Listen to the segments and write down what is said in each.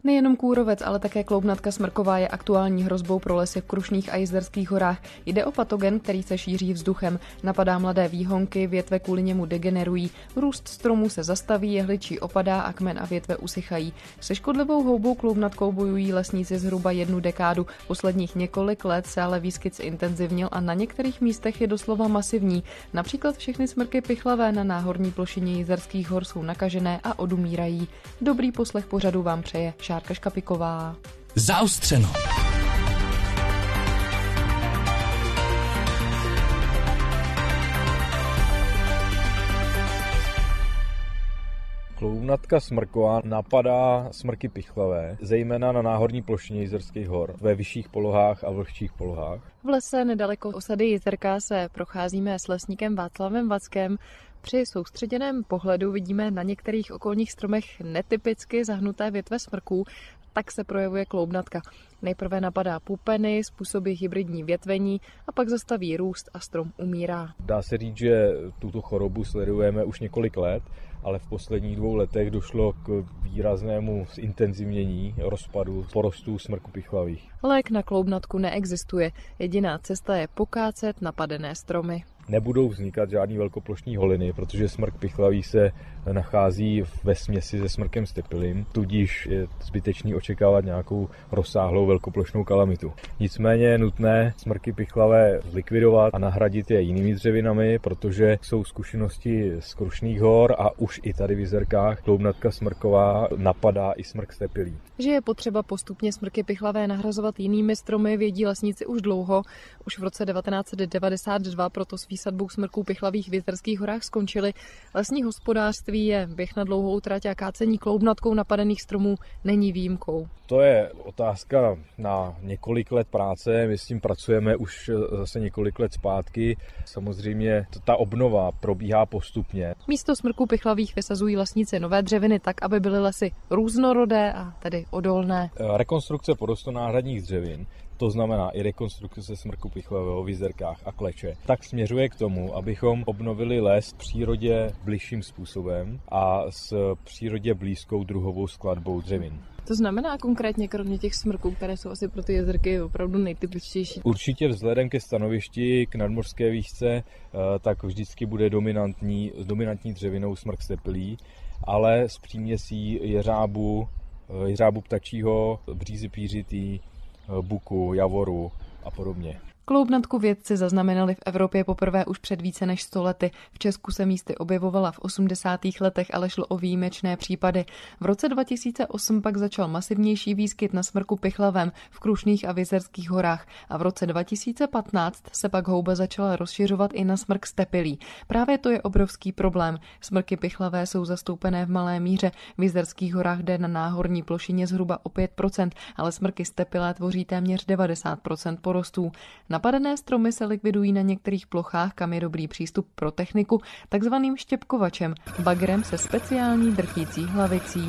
Nejenom kůrovec, ale také kloubnatka smrková je aktuální hrozbou pro lesy v Krušných a Jizerských horách. Jde o patogen, který se šíří vzduchem. Napadá mladé výhonky, větve kvůli němu degenerují, růst stromů se zastaví, jehličí opadá a kmen a větve usychají. Se škodlivou houbou kloubnatkou bojují lesníci zhruba 1 dekádu. Posledních několik let se ale výskyt zintenzivnil a na některých místech je doslova masivní. Například všechny smrky pichlavé na náhorní plošině Jizerských hor jsou nakažené a odumírají. Dobrý poslech pořadu vám přeje Šárka Škapiková. Zaostřeno. Kloubnatka smrková napadá smrky pichlavé, zejména na náhorní plošině Jizerských hor, ve vyšších polohách a vlhčích polohách. V lese nedaleko osady Jizerka se procházíme s lesníkem Václavem Vackem. Při soustředěném pohledu vidíme na některých okolních stromech netypicky zahnuté větve smrků, tak se projevuje kloubnatka. Nejprve napadá pupeny, způsobí hybridní větvení a pak zastaví růst a strom umírá. Dá se říct, že tuto chorobu sledujeme už několik let, ale v posledních 2 letech došlo k výraznému zintenzivnění rozpadu porostů smrku pichlavých. Lék na kloubnatku neexistuje. Jediná cesta je pokácet napadené stromy. Nebudou vznikat žádný velkoplošní holiny, protože smrk pichlavý se nachází ve směsi se smrkem stepilým, tudíž je zbytečný očekávat nějakou rozsáhlou velkoplošnou kalamitu. Nicméně je nutné smrky pichlavé zlikvidovat a nahradit je jinými dřevinami, protože jsou zkušenosti z Krušných hor a už i tady v Jizerkách kloubnatka smrková napadá i smrk stepilý. Že je potřeba postupně smrky pichlavé nahrazovat jinými stromy, vědí lesníci už dlouho. Už v roce 1992 proto s výsadbou smrků pichlavých v Jizerských horách skončili. Lesní hospodářství je běh na dlouhou trať a kácení kloubnatkou napadených stromů není výjimkou. To je otázka na několik let práce, my s tím pracujeme už zase několik let zpátky. Samozřejmě ta obnova probíhá postupně. Místo smrků pichlavých vysazují lesníci nové dřeviny tak, aby byly lesy různorodé a tedy odolné. Rekonstrukce porostonáhradních dřevin, to znamená i rekonstrukce smrku pichlavého v Jizerkách a kleče, tak směřuje k tomu, abychom obnovili les v přírodě bližším způsobem a s přírodě blízkou druhovou skladbou dřevin. To znamená konkrétně, kromě těch smrků, které jsou asi pro ty jezerky opravdu nejtypičtější? Určitě vzhledem ke stanovišti, k nadmořské výšce, tak vždycky bude dominantní dřevinou smrk stepilý, ale s příměsí jeřábu ptačího, břízy pířitý, buku, javoru a podobně. Kloubnatku vědci zaznamenali v Evropě poprvé už před více než 100 lety. V Česku se místy objevovala v 80. letech, ale šlo o výjimečné případy. V roce 2008 pak začal masivnější výskyt na smrku pichlavém v Krušných a v Jizerských horách a v roce 2015 se pak houba začala rozšiřovat i na smrk stepilý. Právě to je obrovský problém. Smrky pichlavé jsou zastoupené v malé míře. V Jizerských horách jde na náhorní plošině zhruba o 5%, ale smrky stepilé tvoří téměř 90% porostů. Napadené stromy se likvidují na některých plochách, kam je dobrý přístup pro techniku, takzvaným štěpkovačem, bagrem se speciální drtící hlavicí.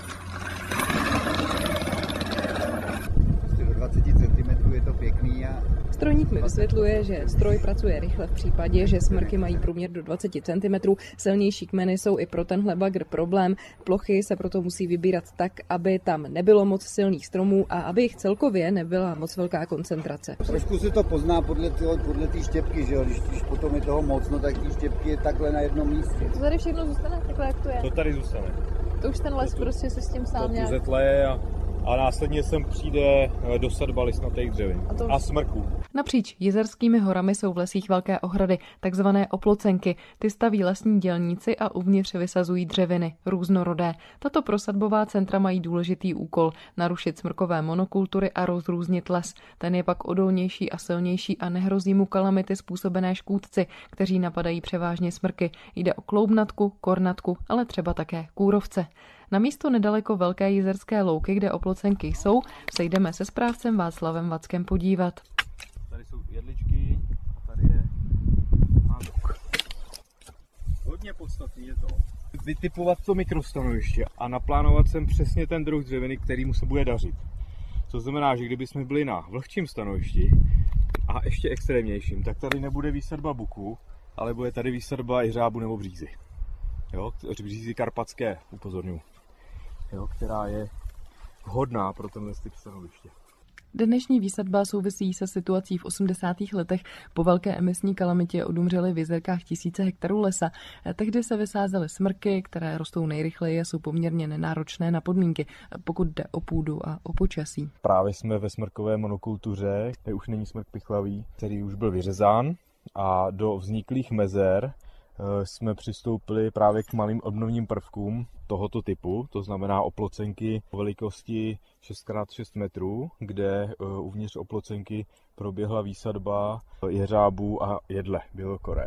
Do 20 cm je to pěkný a Strojník mi vysvětluje, že stroj pracuje rychle v případě, že smrky mají průměr do 20 cm. Silnější kmeny jsou i pro tenhle bagr problém. Plochy se proto musí vybírat tak, aby tam nebylo moc silných stromů a aby jich celkově nebyla moc velká koncentrace. trošku se to pozná podle té štěpky, že jo? Když potom je toho moc, no tak ty štěpky je takhle na jednom místě. To tady všechno zůstane takhle, jak to je? To tady zůstane. To už ten les prostě se s tím sám nějak... zetleje a následně sem přijde dosadba listnatých dřevin a smrků. Napříč Jizerskými horami jsou v lesích velké ohrady, takzvané oplocenky. Ty staví lesní dělníci a uvnitř vysazují dřeviny, různorodé. Tato prosadbová centra mají důležitý úkol – narušit smrkové monokultury a rozrůznit les. Ten je pak odolnější a silnější a nehrozí mu kalamity způsobené škůdci, kteří napadají převážně smrky. Jde o kloubnatku, kornatku, ale třeba také kůrovce. Na místo nedaleko Velké Jizerské louky, kde oplocenky jsou, se jdeme se správcem Václavem Vackem podívat. Tady jsou jedličky a tady je hádok. Hodně podstatný je to vytipovat to mikrostanoviště a naplánovat sem přesně ten druh dřeviny, kterýmu se bude dařit. To znamená, že kdybychom byli na vlhčím stanovišti a ještě extrémnějším, tak tady nebude výsadba buku, ale bude tady výsadba jeřábu nebo břízy. Jo, břízy karpatské, upozorňuji. Jo, která je vhodná pro tenhle typ stanoviště. Dnešní výsadba souvisí se situací v 80. letech. Po velké emisní kalamitě odumřely v jezerkách tisíce hektarů lesa. Tehdy se vysázely smrky, které rostou nejrychleji a jsou poměrně nenáročné na podmínky, pokud jde o půdu a o počasí. Právě jsme ve smrkové monokultuře, kde už není smrk pichlavý, který už byl vyřezán, a do vzniklých mezer jsme přistoupili právě k malým obnovním prvkům tohoto typu, to znamená oplocenky velikosti 6x6 metrů, kde uvnitř oplocenky proběhla výsadba jeřábů a jedle bělokoré.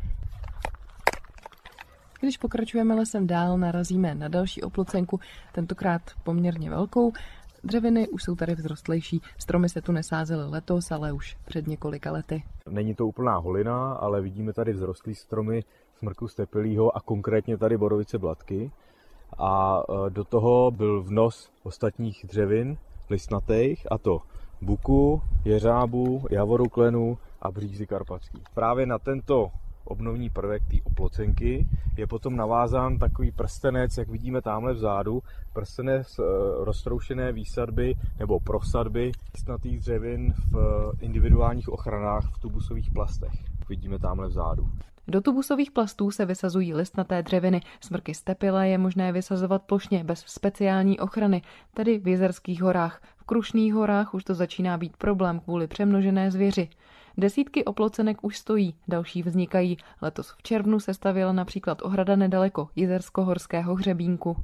Když pokračujeme lesem dál, narazíme na další oplocenku, tentokrát poměrně velkou. Dřeviny už jsou tady vzrostlejší, stromy se tu nesázely letos, ale už před několika lety. Není to úplná holina, ale vidíme tady vzrostlý stromy smrku stepelího a konkrétně tady borovice blatky. A do toho byl vnos ostatních dřevin listnatých, a to buku, jeřábu, javoruklenu a břízy karpatský. Právě na tento obnovní prvek té oplocenky je potom navázán takový prstenec, jak vidíme tamhle vzadu, prstenec roztroušené výsadby nebo prosadby listnatých dřevin v individuálních ochranách v tubusových plastech. Vidíme tamhle vzadu. Do tubusových plastů se vysazují listnaté dřeviny. Smrky stepile je možné vysazovat plošně bez speciální ochrany, tedy v Jizerských horách. V Krušných horách už to začíná být problém kvůli přemnožené zvěři. Desítky oplocenek už stojí, další vznikají. Letos v červnu se stavěla například ohrada nedaleko Jizersko-horského hřebínku.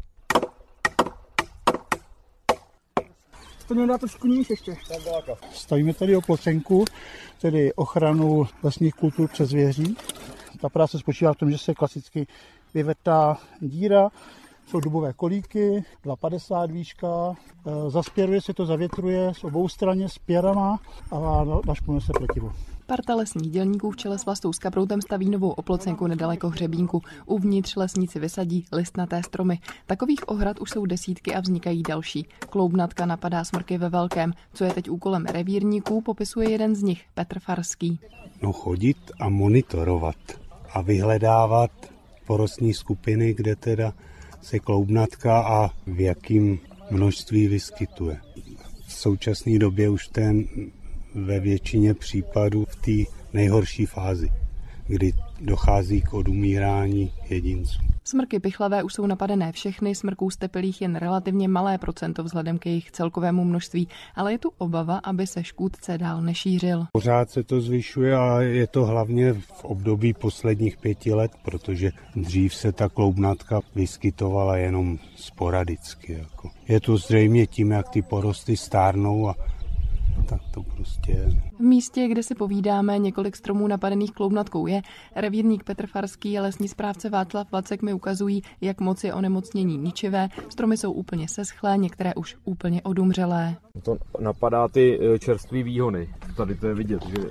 To dá trošku níž ještě. Stavíme tady oplocenku, tedy ochranu lesních kultur před zvěří. Ta práce spočívá v tom, že se klasicky vyvrtá díra, jsou dubové kolíky, 2,50 výška, zaspěruje se to, zavětruje z obou straně s pěrama a našpune se pletivo. Parta lesních dělníků v čele s Vlastou Skabroutem staví novou oplocenku nedaleko hřebínku. Uvnitř lesníci vysadí listnaté stromy. Takových ohrad už jsou desítky a vznikají další. Kloubnatka napadá smrky ve velkém. Co je teď úkolem revírníků, popisuje jeden z nich, Petr Farský. Chodit a monitorovat a vyhledávat porostní skupiny, kde teda se kloubnatka a v jakém množství vyskytuje. V současné době už ten ve většině případů v té nejhorší fázi, kdy dochází k odumírání jedinců. Smrky pichlavé už jsou napadené všechny, smrků stepelých jen relativně malé procento vzhledem k jejich celkovému množství, ale je tu obava, aby se škůdce dál nešířil. Pořád se to zvyšuje a je to hlavně v období posledních 5 let, protože dřív se ta kloubnatka vyskytovala jenom sporadicky. Je to zřejmě tím, jak ty porosty stárnou a tak to prostě je. V místě, kde si povídáme, několik stromů napadených kloubnatkou je. Revírník Petr Farský a lesní správce Václav Vacek mi ukazují, jak moc je onemocnění ničivé. Stromy jsou úplně seschlé, některé už úplně odumřelé. To napadá ty čerstvé výhony. Tady to je vidět, že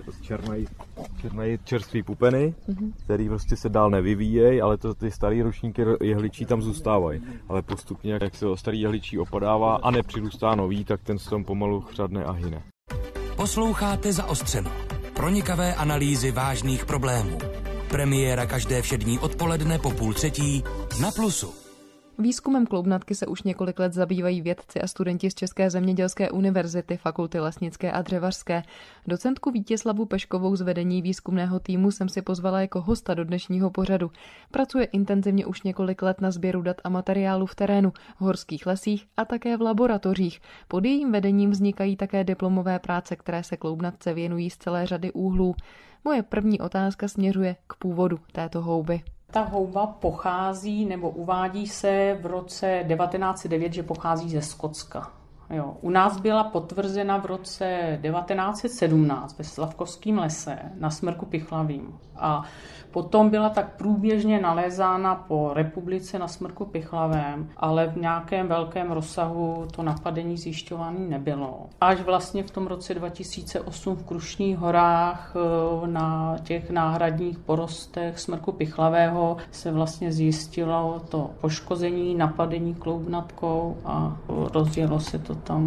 černají čerstvé pupeny, které prostě se dál nevyvíjejí, ale ty staré ročníky jehličí tam zůstávají. Ale postupně, jak se starý jehličí opadává a nepřirůstá nový, tak ten strom pomalu chřadne a hyne. Posloucháte Zaostřeno. Pronikavé analýzy vážných problémů. Premiéra každé všední odpoledne po 2:30 na Plusu. Výzkumem kloubnatky se už několik let zabývají vědci a studenti z České zemědělské univerzity, fakulty lesnické a dřevařské. Docentku Vítězslavu Peškovou z vedení výzkumného týmu jsem si pozvala jako hosta do dnešního pořadu. Pracuje intenzivně už několik let na sběru dat a materiálu v terénu, v horských lesích a také v laboratořích. Pod jejím vedením vznikají také diplomové práce, které se kloubnatce věnují z celé řady úhlů. Moje první otázka směřuje k původu této houby. Ta houba pochází, nebo uvádí se v roce 1909, že pochází ze Skotska. Jo. U nás byla potvrzena v roce 1917 ve Slavkovském lese na smrku pichlavým. A potom byla tak průběžně nalézána po republice na smrku pichlavém, ale v nějakém velkém rozsahu to napadení zjišťované nebylo. Až vlastně v tom roce 2008 v Krušných horách na těch náhradních porostech smrku pichlavého se vlastně zjistilo to poškození, napadení kloubnatkou a rozjelo se to tam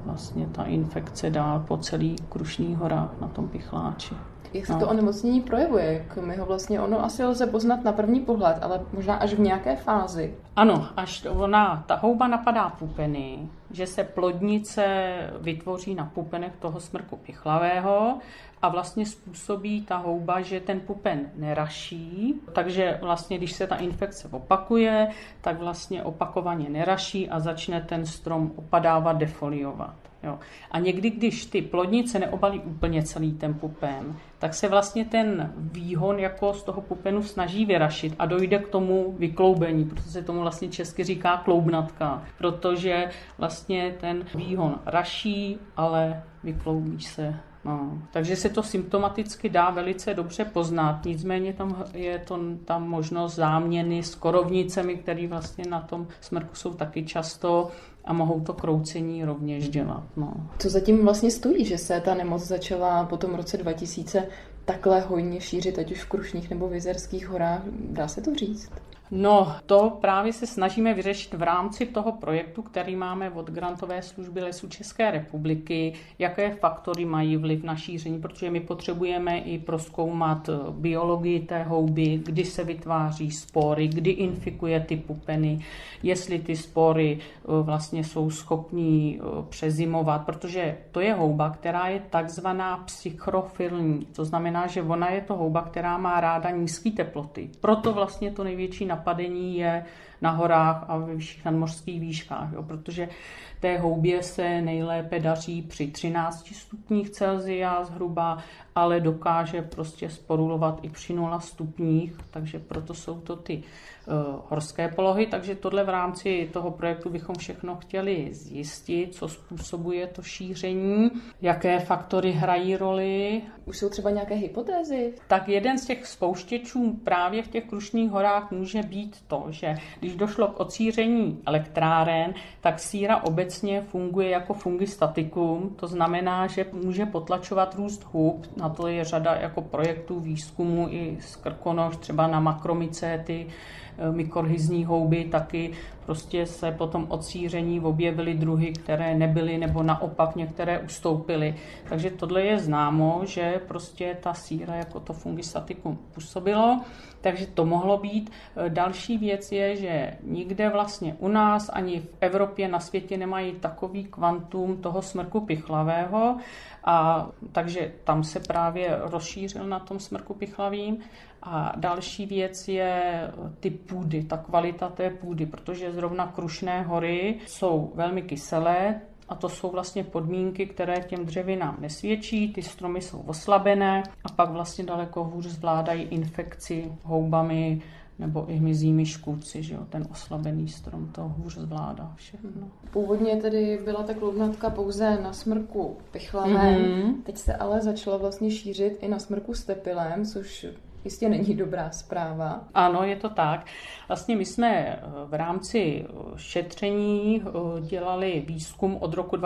vlastně ta infekce dál po celý Krušných horách na tom pichláči. Jak se to onemocnění projevuje? Jak my ho vlastně, ono asi lze poznat na první pohled, ale možná až v nějaké fázi. Ano, až ta houba napadá pupeny, že se plodnice vytvoří na pupenech toho smrku pichlavého a vlastně způsobí ta houba, že ten pupen neraší, takže vlastně, když se ta infekce opakuje, tak vlastně opakovaně neraší a začne ten strom opadávat, defoliovat. Jo. A někdy, když ty plodnice neobalí úplně celý ten pupen, tak se vlastně ten výhon jako z toho pupenu snaží vyrašit a dojde k tomu vykloubení, protože se tomu vlastně česky říká kloubnatka, protože vlastně ten výhon raší, ale vykloubí se. No. Takže se to symptomaticky dá velice dobře poznat, nicméně tam je tam možnost záměny s korovnicemi, které vlastně na tom smrku jsou taky často a mohou to kroucení rovněž dělat. No. Co zatím vlastně stojí, že se ta nemoc začala po tom roce 2000 takhle hojně šířit, ať už v Krušných nebo v Jizerských horách? Dá se to říct? No, to právě se snažíme vyřešit v rámci toho projektu, který máme od Grantové služby Lesů České republiky, jaké faktory mají vliv na šíření, protože my potřebujeme i prozkoumat biologii té houby, kdy se vytváří spory, kdy infikuje ty pupeny, jestli ty spory vlastně jsou schopní přezimovat, protože to je houba, která je takzvaná psychrofilní, to znamená, že ona je to houba, která má ráda nízké teploty. Proto vlastně to největší napadení je na horách a ve vyšších nadmořských výškách, jo, protože té houbě se nejlépe daří při 13 stupních Celsia zhruba, ale dokáže prostě sporulovat i při 0 stupních, takže proto jsou to ty horské polohy, takže tohle v rámci toho projektu bychom všechno chtěli zjistit, co způsobuje to šíření, jaké faktory hrají roli. Už jsou třeba nějaké hypotézy? Tak jeden z těch spouštěčů právě v těch Krušných horách může být to, že když došlo k odsíření elektráren, tak síra obecně funguje jako fungistatikum, to znamená, že může potlačovat růst hub, na to je řada jako projektů výzkumu i z Krkonoš, třeba na makromycéty, mykorhizní houby, taky prostě se po tom odsíření objevily druhy, které nebyly nebo naopak některé ustoupily. Takže tohle je známo, že prostě ta síra jako to fungistatikum působilo, takže to mohlo být. Další věc je, že nikde vlastně u nás ani v Evropě na světě nemají takový kvantum toho smrku pichlavého, a takže tam se právě rozšířil na tom smrku pichlavým. A další věc je ty půdy, ta kvalita té půdy, protože zrovna Krušné hory jsou velmi kyselé a to jsou vlastně podmínky, které těm dřevinám nesvědčí, ty stromy jsou oslabené a pak vlastně daleko hůř zvládají infekci houbami nebo i hmyzími škůdci, že jo, ten oslabený strom to hůř zvládá všechno. Původně tedy byla ta kloubnatka pouze na smrku pichlavém, teď se ale začala vlastně šířit i na smrku stepilém, což jistě není dobrá zpráva. Ano, je to tak. Vlastně my jsme v rámci šetření dělali výzkum od roku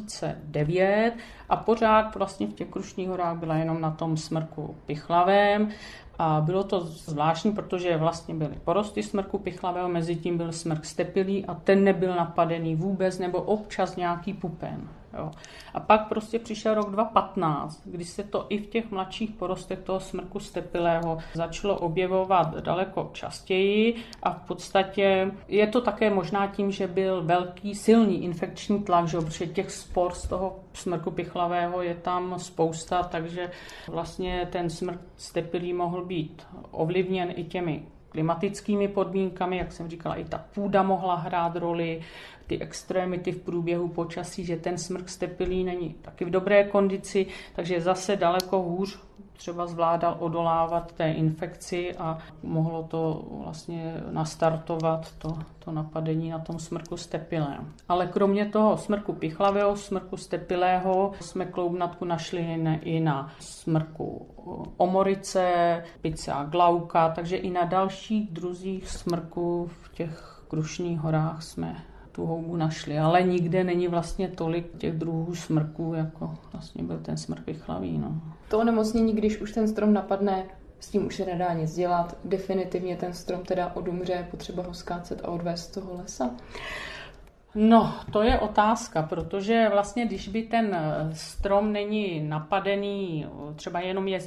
2009 a pořád vlastně v těch Krušných horách byla jenom na tom smrku pichlavém. A bylo to zvláštní, protože vlastně byly porosty smrku pichlavého, mezi tím byl smrk stepilý a ten nebyl napadený vůbec, nebo občas nějaký pupen. Jo. A pak prostě přišel rok 2015, kdy se to i v těch mladších porostech toho smrku stepilého začalo objevovat daleko častěji a v podstatě je to také možná tím, že byl velký, silný infekční tlak, že protože těch spor z toho smrku pichlavého je tam spousta, takže vlastně ten smrk stepilý mohl být ovlivněn i těmi klimatickými podmínkami, jak jsem říkala, i ta půda mohla hrát roli, ty extrémity v průběhu počasí, že ten smrk stepilý není taky v dobré kondici, takže zase daleko hůř třeba zvládal odolávat té infekci a mohlo to vlastně nastartovat to napadení na tom smrku stepilém. Ale kromě toho smrku pichlavého, smrku stepilého jsme kloubnatku našli i na smrku omorice, Picea glauca, takže i na dalších druzích smrků v těch Krušných horách jsme tu houbu našli, ale nikde není vlastně tolik těch druhů smrků, jako vlastně byl ten smrk pichlavý. No. To onemocnění, když už ten strom napadne, s tím už se nedá nic dělat. Definitivně ten strom teda odumře, je potřeba ho skácet a odvést z toho lesa. No, to je otázka, protože vlastně, když by ten strom není napadený, třeba jenom je z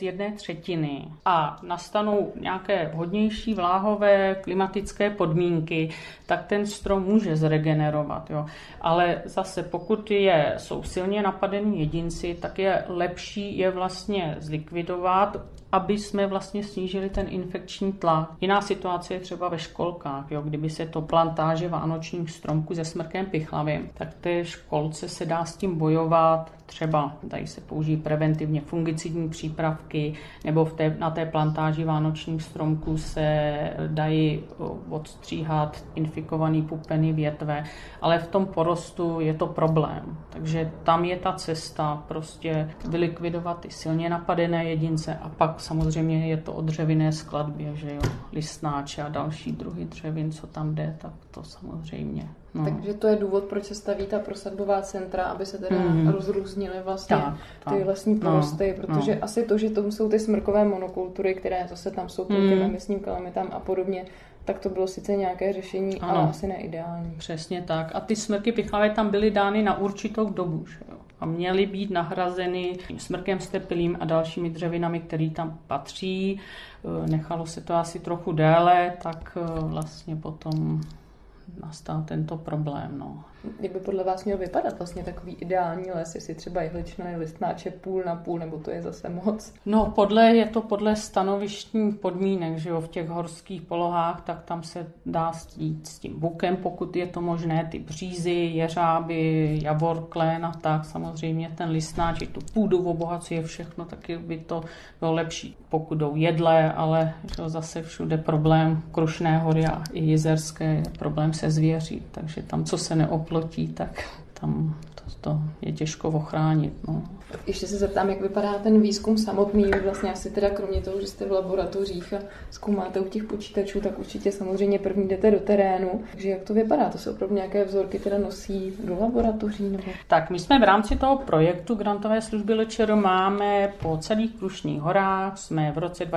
1/3 a nastanou nějaké vhodnější vláhové klimatické podmínky, tak ten strom může zregenerovat. Jo. Ale zase, pokud jsou silně napadení jedinci, tak je lepší je vlastně zlikvidovat, aby jsme vlastně snížili ten infekční tlak. Jiná situace je třeba ve školkách, jo, kdyby se to plantáže vánočních stromků se smrkem pichlavým, tak té školce se dá s tím bojovat, třeba dají se použít preventivně fungicidní přípravky, nebo na té plantáži vánočních stromků se dají odstříhat infikovaný pupený větve, ale v tom porostu je to problém. Takže tam je ta cesta prostě vylikvidovat ty silně napadené jedince a pak samozřejmě je to o dřevinné skladbě, že jo, listnáče a další druhy dřevin, co tam jde, tak to samozřejmě. No. Takže to je důvod, proč se staví ta prosadbová centra, aby se teda rozrůznily vlastně ty lesní porosty, protože asi to, že to jsou ty smrkové monokultury, které zase tam jsou proti emisním kalamitám a podobně, tak to bylo sice nějaké řešení, ale asi neideální. Přesně tak. A ty smrky pichlavé tam byly dány na určitou dobu, že jo? A měly být nahrazeny smrkem stepilým a dalšími dřevinami, které tam patří. Nechalo se to asi trochu déle, tak vlastně potom nastal tento problém. No. Jak by podle vás měl vypadat vlastně takový ideální les, jestli třeba jehličnaný listnáče půl na půl, nebo to je zase moc? No, je to podle stanovištních podmínek, že jo, v těch horských polohách, tak tam se dá jít s tím bukem, pokud je to možné, ty břízy, jeřáby, javor, klén a tak, samozřejmě ten listnáč, tu půdu obohacuje všechno, taky by to bylo lepší, pokud jdou jedle, ale zase všude problém Krušné hory a i Jizerské problém se zvěří, takže tam, co se neoplotí, tak tam to je těžko ochránit. No. Ještě se zeptám, jak vypadá ten výzkum samotný. Vlastně asi teda kromě toho, že jste v laboratořích a zkoumáte u těch počítačů, tak určitě samozřejmě první jdete do terénu. Takže jak to vypadá? To se opravdu nějaké vzorky teda nosí do laboratoří? Nebo? Tak my jsme v rámci toho projektu grantové služby LČR máme po celých Krušných horách. Jsme v roce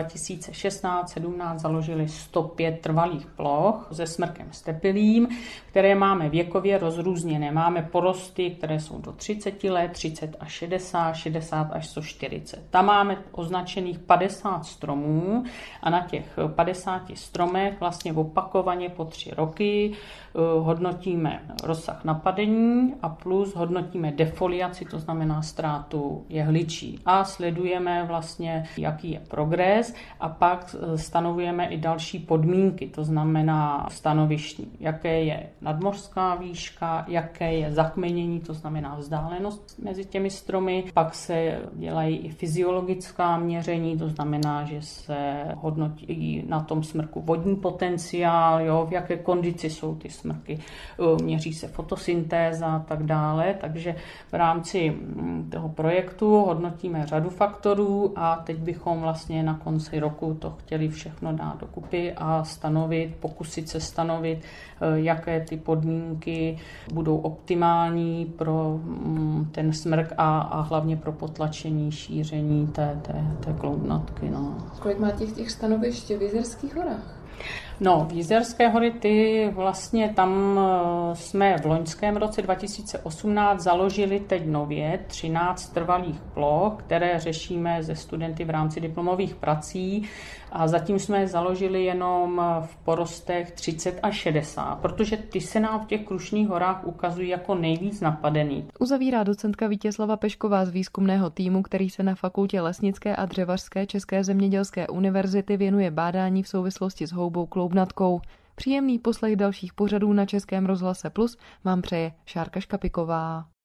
2016-17 založili 105 trvalých ploch se smrkem stepilým, které máme věkově rozrůzněné. Máme porosty, které jsou do 30 let, 30 až 60, 60 až 140. Tam máme označených 50 stromů a na těch 50 stromech vlastně opakovaně po 3 roky hodnotíme rozsah napadení a plus hodnotíme defoliaci, to znamená ztrátu jehličí. A sledujeme vlastně, jaký je progres a pak stanovujeme i další podmínky, to znamená stanovištní, jaké je nadmořská výška, jaké je zakmenění, to znamená vzdálenost mezi těmi stromy. Pak se dělají i fyziologická měření, to znamená, že se hodnotí na tom smrku vodní potenciál, jo, v jaké kondici jsou ty smrky, měří se fotosyntéza a tak dále, takže v rámci toho projektu hodnotíme řadu faktorů a teď bychom vlastně na konci roku to chtěli všechno dát dokupy a pokusit se stanovit, jaké ty podmínky budou optimální pro ten smrk a hlavně pro potlačení šíření té kloubnatky. No. Kolik má těch stanovišť v Jizerských horách? No, v Jizerské hory vlastně tam jsme v loňském roce 2018 založili teď nově 13 trvalých ploch, které řešíme se studenty v rámci diplomových prací a zatím jsme založili jenom v porostech 30 až 60, protože ty se nám v těch Krušných horách ukazují jako nejvíc napadený. Uzavírá docentka Vítězslava Pešková z výzkumného týmu, který se na Fakultě lesnické a dřevařské České zemědělské univerzity věnuje bádání v souvislosti s houbou kloubnatkou. Příjemný poslech dalších pořadů na Českém rozhlase Plus vám přeje Šárka Škapiková.